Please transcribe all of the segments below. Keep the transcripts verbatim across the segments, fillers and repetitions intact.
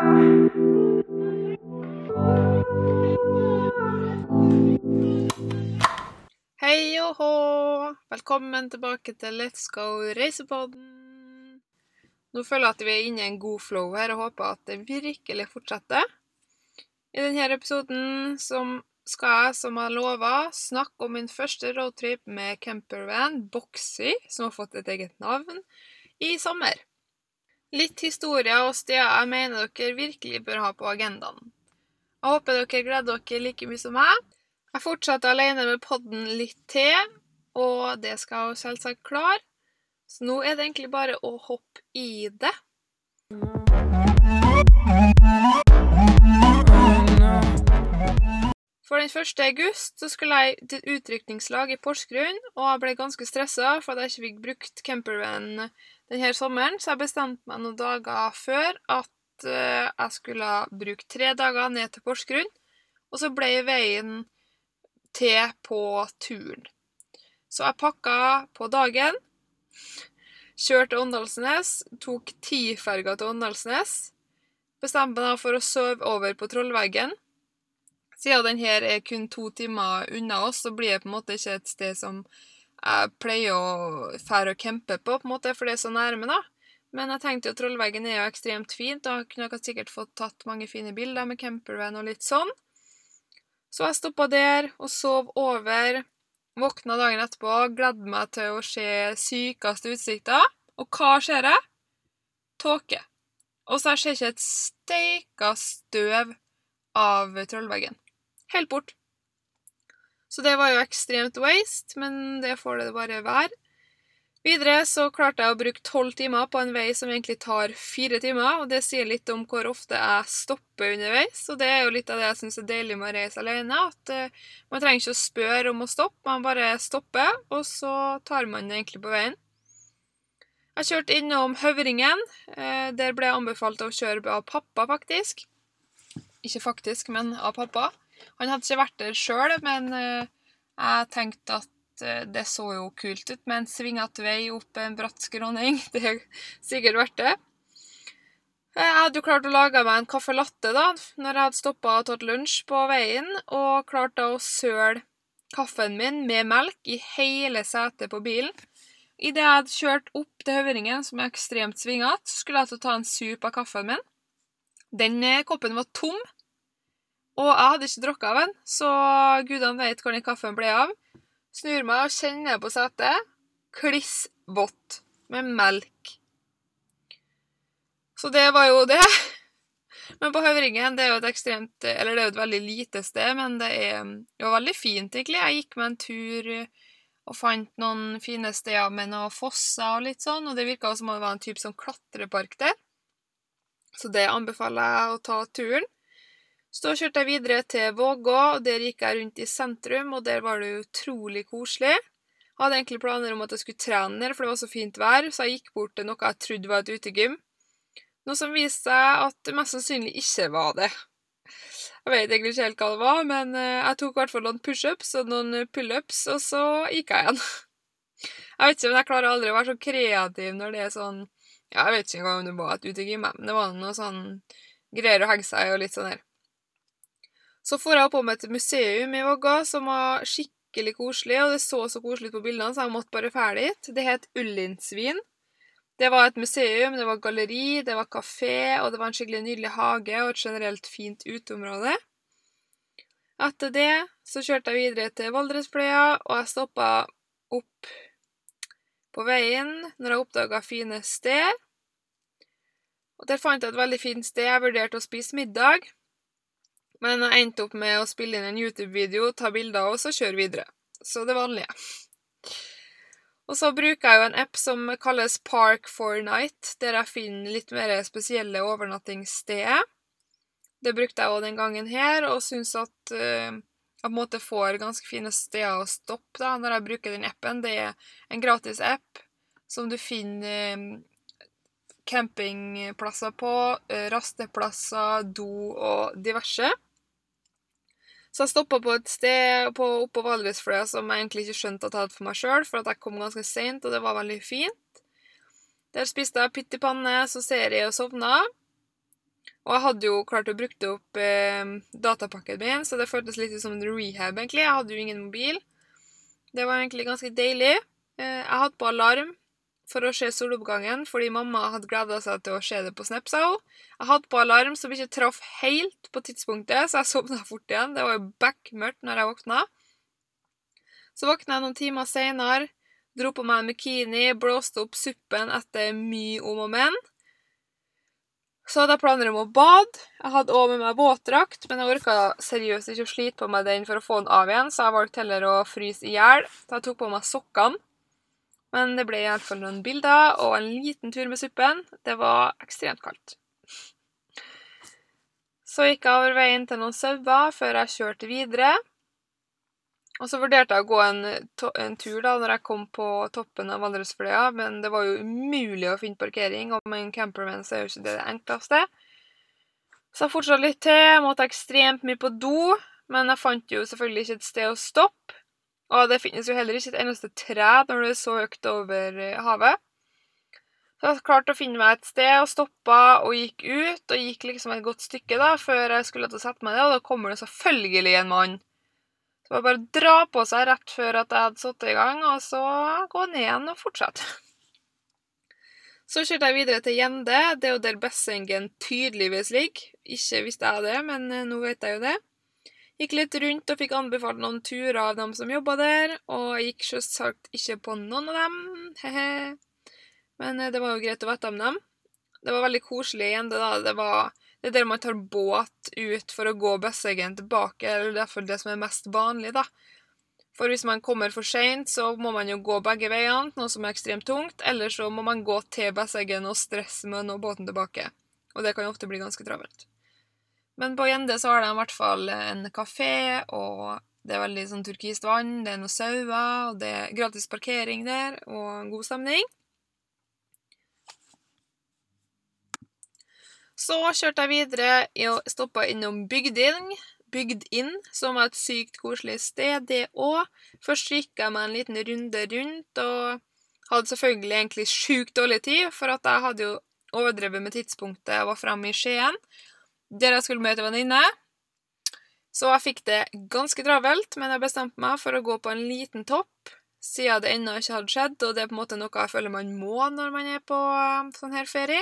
Hei og hå! Velkommen tilbake til Let's Go Reisepodden. Nå føler jeg at vi er inne i en god flow her, og håper at det virkelig fortsetter. I denne episoden som skal jeg, som jeg lovet, snakke om min første roadtrip med campervan Boxy, som har fått et eget navn, i sommer. Litt historie og steder jeg mener dere virkelig bør ha på agendaen. Jeg håper dere gleder dere like mye som meg. Jeg fortsetter alene med podden litt til, og det skal jeg selvsagt klare. Så nå er det egentlig bare å hoppe i det. For den første august så skulle jeg til et utrykningslag i Porsgrunn, og jeg ble ganske stresset for at jeg ikke fikk brukt campervan denne sommeren, så jeg bestemte meg noen dager før at jeg skulle bruke tre dager ned til Porsgrunn, og så ble veien til på turen. Så jeg pakket på dagen, kjørte til Åndalsnes, tok ti-ferga til Åndalsnes, bestemte meg for å sove over på Trollveggen. Siden den her er kun to timer unna oss, så blir det på en måte ikke et sted som jeg pleier å fære og campe på, på en måte, for det er så nærme da. Men jeg tenkte jo at Trollveggen er jo ekstremt fint, og jeg kunne sikkert fått tatt mange fine bilder med campervan og litt sånn. Så jeg stoppet der og sov over, våkna dagen etterpå, gledde meg til å se sykeste utsikter. Og hva skjer det? Tåke. Og så jeg ser ikke et steika støv av Trollveggen. Helt bort. Så det var jo ekstremt waste, men det får det bare være. Videre så klarte jeg å bruke tolv timer på en vei som egentlig tar fire timer, og det sier litt om hvor ofte jeg stopper underveis, og det er jo litt av det jeg synes er deilig med å reise alene, at uh, man trenger ikke å spørre om å stoppe, man bare stopper, og så tar man det egentlig på veien. Jeg kjørte innom Høvringen, uh, der ble jeg anbefalt å kjøre av pappa faktisk. Ikke faktisk, men av pappa. Han hadde ikke vært der selv, men uh, jeg tenkte at det så jo kult ut med en svinget vei opp en bratt skråning. Det er sikkert verdt det. Jeg hadde jo klart å lage meg en kaffe latte da, når jeg hadde stoppet og tatt lunsj på veien, og klart da å søle kaffen min med melk i hele setet på bilen. I det jeg hadde kjørt opp til Høvringen, som er ekstremt svinget, så skulle jeg til å ta en sup av kaffen min. Den koppen var tom, og jeg hadde ikke drukket av den, så gudene vet hvor den kaffen ble av. Snur meg og kjenner på setet, kliss vått, med melk. Så det var jo det. Men på Høvringen, det er jo et ekstremt, eller det er jo et veldig lite sted, men det er jo veldig fint egentlig. Jeg gikk med en tur og fant noen fine steder med noen fosser og litt sånn, og det virket som om det var en type sånn klatrepark der. Så det anbefaler jeg å ta turen. Så kjørte jeg videre til Vågå, og der gikk jeg rundt i sentrum, og der var det utrolig koselig. Jeg hadde egentlig planer om at jeg skulle trene der, for det var så fint vær, så jeg gikk bort til noe jeg trodde var et utegym. Noe som viste seg at det mest sannsynlig ikke var det. Jeg vet egentlig ikke helt hva det var, men jeg tok i hvert fall noen push-ups og noen pull-ups, og så gikk jeg igjen. Jeg vet ikke, men jeg klarer aldri å være så kreativ når det er sånn, ja, jeg vet ikke engang om det var et utegym, men det var noe sånn greier å hegge seg og litt sånn her. Så får jeg opp om et museum i Vågå som var skikkelig koselig, og det så så koselig ut på bildene, så jeg måtte bare ferdig dit. Det het Ullindsvin. Det var et museum, det var galleri, det var kafé, og det var en skikkelig nydelig hage og et generelt fint uteområde. Etter det så kjørte jeg videre til Valdrespløya, og jeg stoppet opp på veien når jeg oppdaget fine steder. Og der fant jeg et veldig fint sted. Jeg vurderte å spise middag. Men jeg endte opp med å spille inn en YouTube-video, ta bilder og så kjøre videre. Så det vanlige. Og så bruker jeg jo en app som kalles Park for Night, der jeg finner litt mer spesielle overnattingssteder. Det brukte jeg også den gangen her, og synes at uh, jeg på en måte får ganske fine steder å stoppe da, når jeg bruker den appen. Det er en gratis app som du finner um, campingplasser på, uh, rasteplasser, do og diverse. Så jeg stoppet på et sted på, oppe på Valdresfløya som jeg egentlig ikke skjønte at jeg hadde for meg selv, for at jeg kom ganske sent, og det var veldig fint. Der spiste jeg pytt i panne, så ser jeg og sovna. Og jeg hadde jo klart å bruke opp eh, datapakken min, så det føltes litt som en rehab egentlig. Jeg hadde jo ingen mobil. Det var egentlig ganske deilig. Eh, jeg hadde på alarm for å se soloppgangen, fordi mamma hadde gledet seg til å se det på Snapchat. Jeg hadde på alarm som ikke traff helt på tidspunktet, så jeg sovnet fort igjen. Det var jo backmørkt når jeg våknet. Så våknet jeg noen timer senere, dro på meg en bikini, blåste opp suppen etter mye om og men. Så hadde jeg planer om å bade. Jeg hadde også med meg våtdrakt, men jeg orket seriøst ikke å slite på meg den for å få den av igjen, så jeg valgte heller å fryse i hjel. Så jeg tok på meg sokkene. Men det ble i hvert fall noen bilder og en liten tur med suppen. Det var ekstremt kaldt. Så gikk jeg over veien til noen sauer før jeg kjørte videre. Og så vurderte jeg å gå en, en tur da, når jeg kom på toppen av Valdresfløya, men det var jo umulig å finne parkering, og med en campervan så er jo ikke det det enkleste. Så jeg fortsatte litt til, jeg måtte ekstremt mye på do, men jeg fant jo selvfølgelig ikke et sted å stoppe. Og det finnes jo heller ikke et eneste tre når det er så høyt over havet. Så jeg klarte å finne meg et sted og stoppet og gikk ut, og gikk liksom et godt stykke da, før jeg skulle til å sette meg ned, og da kommer det selvfølgelig en mann. Så det var bare å dra på seg rett før at jeg hadde satt i gang, og så gå ned igjen og fortsette. Så kjørte jeg videre til Gjende, det er jo der Bessengen tydeligvis ligger. Ikke visste jeg det, men nå vet jeg jo det. Gikk litt rundt og fikk anbefalt noen turer av dem som jobbet der, og jeg gikk selvsagt ikke på noen av dem, hehe. Men det var jo greit å vite om dem. Det var veldig koselig igjen det da, det var det der man tar båt ut for å gå Bessengen tilbake, eller det er derfor det som er mest vanlig da. For hvis man kommer for sent, så må man jo gå begge veiene, noe som er ekstremt tungt, eller så må man gå til Bessengen og stresse med å nå båten tilbake, og det kan jo ofte bli ganske travelt. Men på Gjende så har de i hvert fall en kafé, og det er veldig sånn turkist vann, det er noen sauer, og det er gratis parkering der, og god stemning. Så kjørte jeg videre og stoppet innom Bygdinn, Bygdinn, som er et sykt koselig sted, det også. Først gikk jeg med en liten runde rundt, og hadde selvfølgelig egentlig sykt dårlig tid, for at jeg hadde jo overdrevet med tidspunktet jeg var fremme i Skien, der jeg skulle møte venninne. Så jeg fikk det ganske travelt, men jeg bestemte meg for å gå på en liten topp, siden det ennå ikke hadde skjedd, og det er på en måte noe jeg føler man må når man er på sånn her ferie.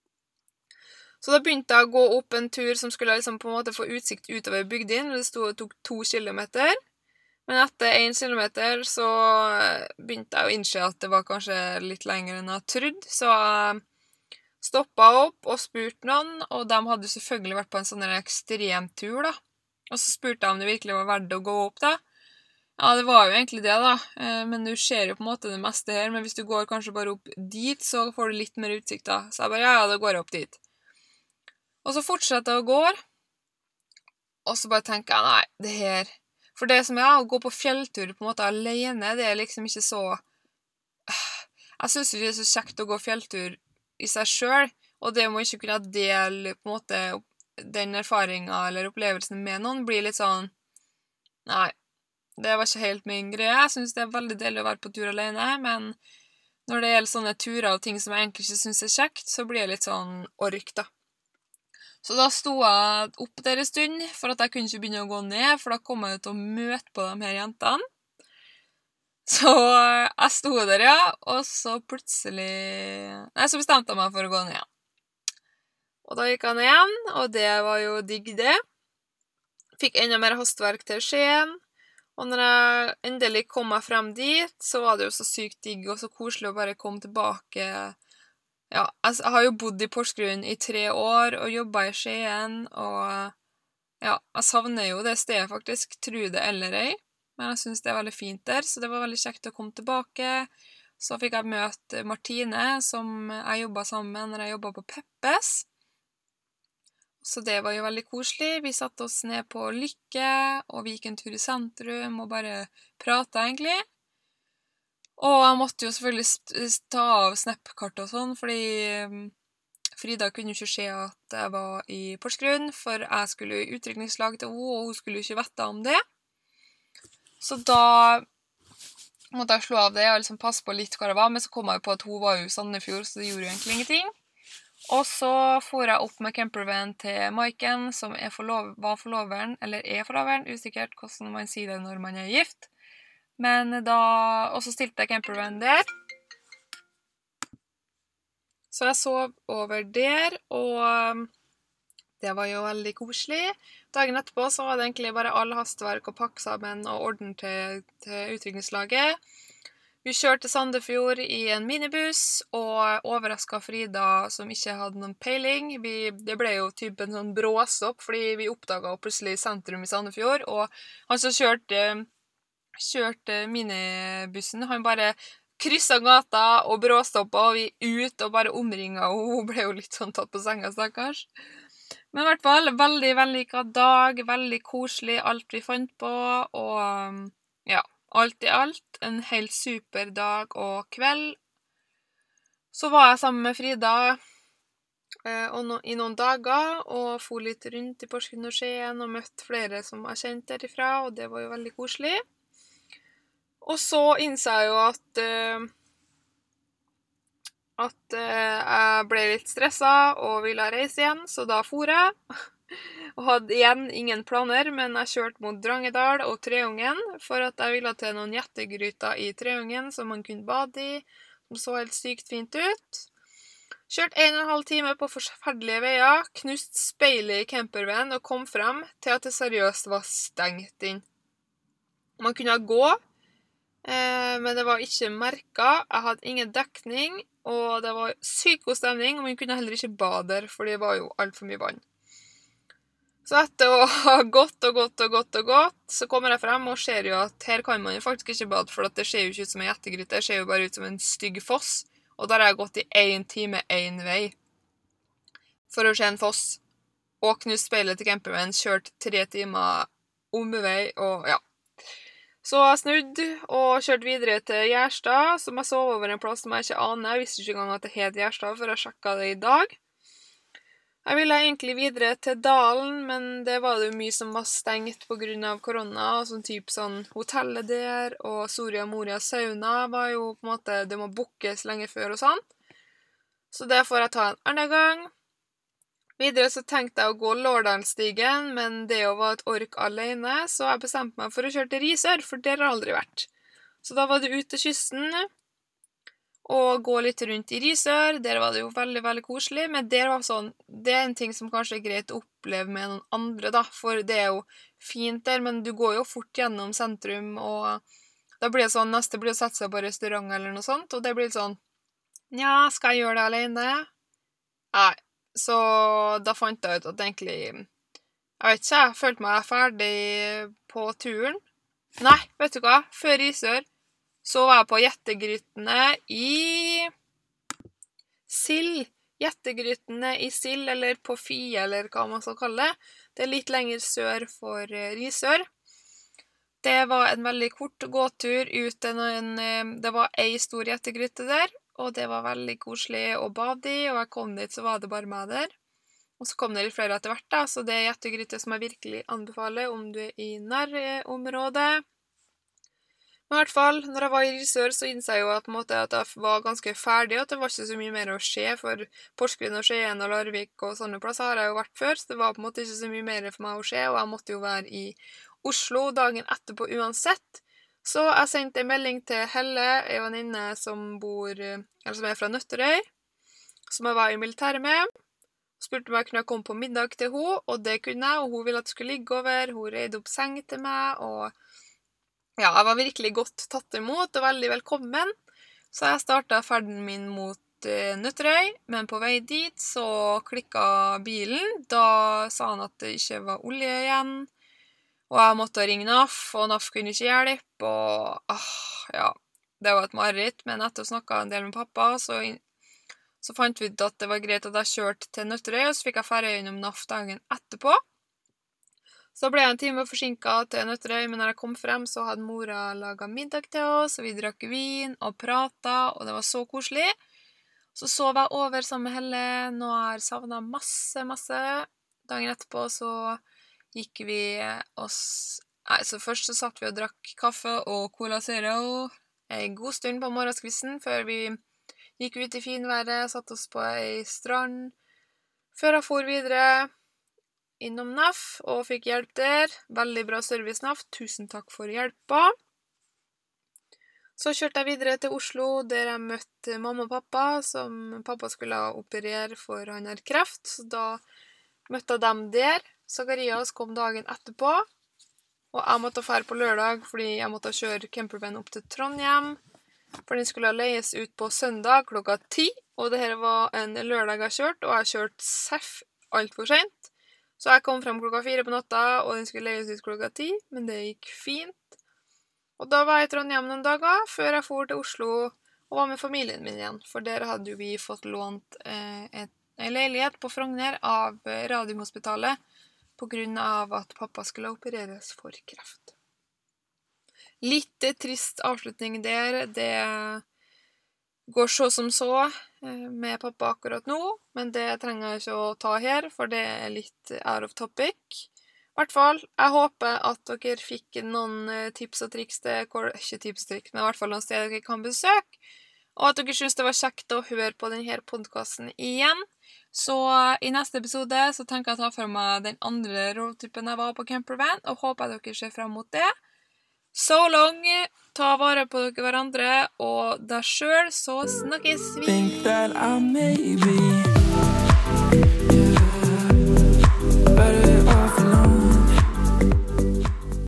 Så da begynte jeg å gå opp en tur som skulle liksom på en måte få utsikt utover Bygdinn, og det stod og tok to kilometer. Men etter en kilometer så begynte jeg å innse at det var kanskje litt lenger enn jeg trodde, så jeg stoppet opp og spurte noen, og de hadde selvfølgelig vært på en sånn ekstremtur da. Og så spurte jeg om det virkelig var verdt å gå opp da. Ja, det var jo egentlig det da, men du ser jo på en måte det meste her, men hvis du går kanskje bare opp dit, så får du litt mer utsikt da. Så jeg bare, ja, ja, da går jeg opp dit. Og så fortsetter jeg å gå, og så bare tenker jeg, nei, det her... For det som er å gå på fjelltur på en måte alene, det er liksom ikke så... Jeg synes ikke det er så kjekt å gå fjelltur i seg selv, og det må ikke kunne dele på en måte den erfaringen eller opplevelsen med noen blir litt sånn, nei, det var ikke helt min greie. Jeg synes det er veldig deilig å være på tur alene, men når det gjelder sånne turer og ting som jeg egentlig ikke synes er kjekt, så blir jeg litt sånn ork da. Så da sto jeg opp der en stund, for at jeg kunne ikke begynne å gå ned, for da kom jeg ut og møte på de her jentene. Så jeg sto der, ja, og så plutselig... Nei, så bestemte jeg meg for å gå ned igjen. Og da gikk jeg ned igjen, og det var jo digg det. Fikk enda mer hastverk til Skien, og når jeg endelig kom meg frem dit, så var det jo så sykt digg og så koselig å bare komme tilbake. Ja, jeg har jo bodd i Porsgrunn i tre år og jobbet i Skien, og ja, jeg savner jo det stedet faktisk, tro det eller ei. Men jeg synes det er veldig fint der, så det var veldig kjekt å komme tilbake. Så fikk jeg møte Martine, som jeg jobbet sammen med når jeg jobbet på Peppes. Så det var jo veldig koselig. Vi satte oss ned på Lykke, og vi gikk en tur i sentrum, og bare pratet egentlig. Og jeg måtte jo selvfølgelig ta av Snap-kart og sånn, fordi Frida kunne jo ikke se at jeg var i Porsgrunn, for jeg skulle i utrykningslag til henne, og hun skulle jo ikke vite om det. Så da måtte jeg slå av det og liksom passe på litt hva det var, men så kom jeg på at hun var jo i Sandefjord, så det gjorde jo egentlig ingenting. Og så for jeg opp med campervan til Maiken, som er forlov var forloveren, eller er forloveren, usikkert hvordan man sier det når man er gift. Men da, og så stilte jeg campervan der. Så jeg sov over der, og det var jo veldig koselig. Dagen etterpå så var det egentlig bare all hastverk å pakke sammen og ordne til, til utviklingslaget. Vi kjørte til Sandefjord i en minibuss, og overrasket Frida, som ikke hadde noen peiling. Vi, det ble jo typ en sånn bråstopp, fordi vi oppdaget plutselig sentrum i Sandefjord, og han som kjørte, kjørte minibussen, han bare krysset gata og bråstoppet, og vi ut og bare omringet, og hun ble jo litt sånn tatt på senga, stakkars. Men i hvert fall, veldig, veldig god dag, veldig koselig, alt vi fant på, og ja, alt i alt, en helt super dag og kveld. Så var jeg sammen med Frida eh, og no, i noen dager, og for litt rundt i Porsgrunn og Skien, og møtt flere som jeg kjent derifra, og det var jo veldig koselig. Og så innså jeg jo at, eh, at eh, jeg ble litt stresset og ville reise igjen, så da for jeg. Og hadde igjen ingen planer, men jeg kjørte mot Drangedal og Treungen, for at jeg ville til noen gjettegryter i Treungen som man kunne bade i, som så helt sykt fint ut. Kjørt en og en halv time på forferdelige veier, knust speilet i campervan og kom frem til at det seriøst var stengt inn. Man kunne gå, eh, men det var ikke merket, jeg hadde ingen dekning, og det var sykt god stemning, og man kunne heller ikke bade der, for det var jo alt for mye vann. Så etter å ha gått og gått og gått og gått, så kommer jeg frem og ser jo at her kan man jo faktisk ikke bade, for det ser jo ikke ut som en gjettegryte, det ser jo bare ut som en stygg foss. Og der har jeg gått i en time en vei for å se en foss. Og knust speilet til camperman, kjørt tre timer omvei, og ja. Så jeg snudde og kjørte videre til Gjerstad, som jeg sov over en plass som jeg ikke aner. Jeg visste ikke engang at det het Gjerstad, for jeg sjekket det i dag. Jeg ville egentlig videre til Dalen, men det var det jo mye som var stengt på grunn av korona, og sånn typ sånn hotellet der, og Soria Moria sauna var jo på en måte, det må bookes lenge før og sånn. Så det får jeg ta en annen gang. Videre så tenkte jeg å gå Lårdalsstigen, men det jo var et ork alene, så jeg bestemte meg for å kjøre til Risør, for der har jeg aldri vært. Så da var det ut til kysten, og gå litt rundt i Risør. Der var det jo veldig, veldig koselig, men der var sånn, det er en ting som kanskje er greit å oppleve med noen andre da, for det er jo fint der, men du går jo fort gjennom sentrum, og da blir det sånn, neste blir å sette seg på restaurant eller noe sånt, og det blir sånn, ja, skal jeg gjøre det alene? Nei, så da fant jeg ut at egentlig, jeg vet ikke, jeg følte meg ferdig på turen. Nei, vet du hva, før Risør, så var jeg på gjettegrytene i Sild. Gjettegrytene i Sild, eller på Fie, eller hva man skal kalle det. Det er litt lenger sør for Risør. Det var en veldig kort gåtur ut til en, det var ei stor gjettegryte der, og det var veldig koselig å bade i, og jeg kom dit, så var det bare meg der. Og så kom det litt flere etter hvert da, så det er gjettegryte som jeg virkelig anbefaler om du er i nærområdet. Men i hvert fall, når jeg var i Risør, så innså jeg jo at, på en måte, at jeg var ganske ferdig, og at det var ikke så mye mer å skje, for Porsgrunn og Skien og Larvik og sånne plasser har jeg jo vært før, så det var på en måte ikke så mye mer for meg å skje, og jeg måtte jo være i Oslo dagen etterpå uansett. Så jeg sendte en melding til Helle, en venninne som bor, eller som er fra Nøtterøy, som jeg var i militæret med. Hun spurte om jeg kunne komme på middag til henne, og det kunne jeg, og hun ville at jeg skulle ligge over, hun reide opp seng til meg, og ja, jeg var virkelig godt tatt imot, og veldig velkommen. Så jeg startet ferden min mot uh, Nøtterøy, men på vei dit så klikket bilen. Da sa han at det ikke var olje igjen, og jeg måtte ringe N A F, og N A F kunne ikke hjelpe, og ah, ja, det var et mareritt. Men etter å snakke en del med pappa, så, så fant vi ut at det var greit at jeg kjørte til Nøtterøy, og så fikk jeg ferdig gjennom N A F dagen etterpå. Så ble jeg en time forsinket til Nøtterøy, men når jeg kom frem så hadde mora laget middag til oss, og vi drakk vin og pratet, og det var så koselig. Så sov jeg over sammen med Helle, nå har jeg savnet masse, masse. Dagen etterpå så gikk vi oss... Nei, så først så satt vi og drakk kaffe og Cola Zero en god stund på morgenskvisten, før vi gikk ut i finværet, satt oss på ei strand, før jeg for videre innom N A F og fikk hjelp der. Veldig bra service, N A F. Tusen takk for hjelpa. Så kjørte jeg videre til Oslo, der jeg møtte mamma og pappa, som pappa skulle operere for han har kreft. Så da møtte jeg dem der. Zakarias kom dagen etterpå, og jeg måtte fære på lørdag, fordi jeg måtte kjøre campervan opp til Trondheim, for den skulle leies ut på søndag klokka ti, og det her var en lørdag jeg kjørte, og jeg kjørte seff alt for sent. Så jeg kom frem klokka fire på natta, og den skulle leies ut klokka ti, men det gikk fint. Og da var jeg i Trondheim noen dager, før jeg for til Oslo og var med familien min igjen, for der hadde jo vi fått lånt eh, et, en leilighet på Frogner av Radiumhospitalet, på grunn av at pappa skulle opereres for kreft. Litt trist avslutning der, det går så som så med pappa akkurat nå, men det trenger jeg ikke å ta her, for det er litt out of topic. I hvert fall, jeg håper at dere fikk noen tips og triks til, ikke tips og triks, men i hvert fall noen steder dere kan besøke, og at dere synes det var kjekt å høre på denne podcasten igjen. Så i neste episode så tenker jeg å ta for meg den andre roadtrippen jeg var på campervan, og håper dere ser frem mot det. So long, ta vare på dere hverandre, og deg selv, så snakkes vi! Think that I may be